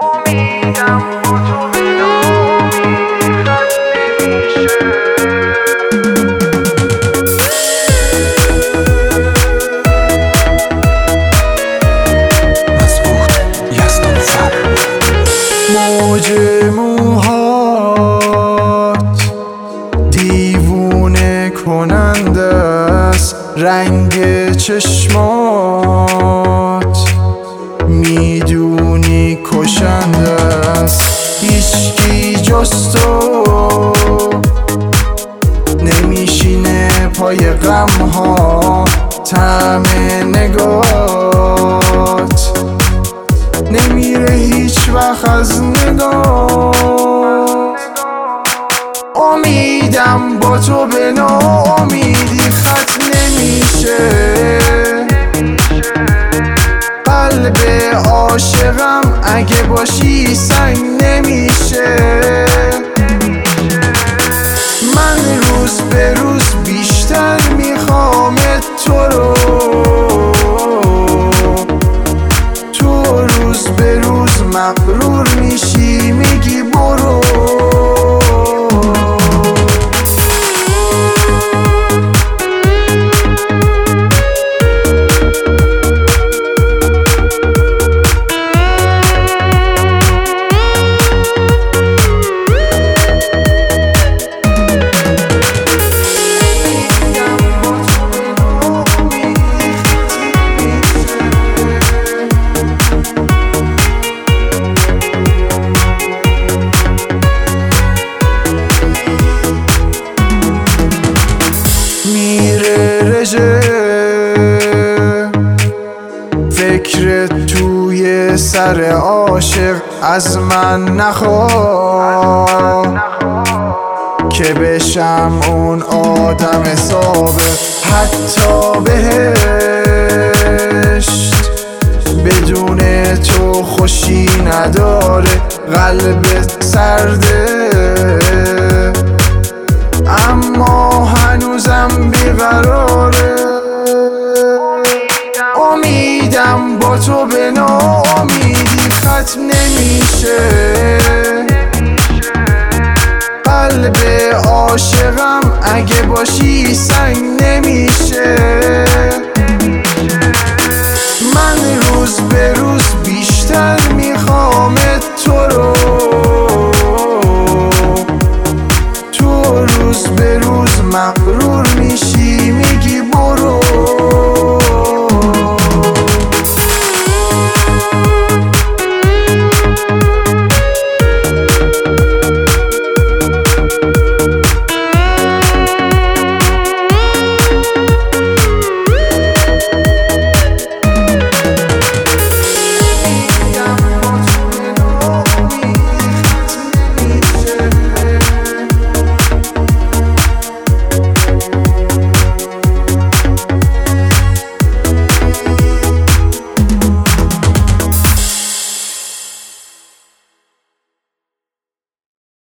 امیدم با تو به ناامیدی ختم نمیشه. موج موهات دیوونه کننده است، رنگ چشمات میدونی کشنده است. هیچکی جز تو نمیشینه پای غم ها، طعم نگات نمیره هیچ وقت از نگاه. امیدم با تو به ناامیدی ختم نمیشه. قلب عاشقم اگه باشی سنگ نمیشه. من روز به روز بیشتر میخوام تو رو، به روز مغرور میشی میگی برو. فکر توی سر عاشق از من نخواه که بشم اون آدم سابق. حتی بهشت بدون تو خوشی نداره. قلبت سرده اما هنوزم بیقراره. امیدم با تو به ناامیدی ختم نمیشه. قلب عاشقم اگه باشی سنگ نمیشه. من روز به روز بیشتر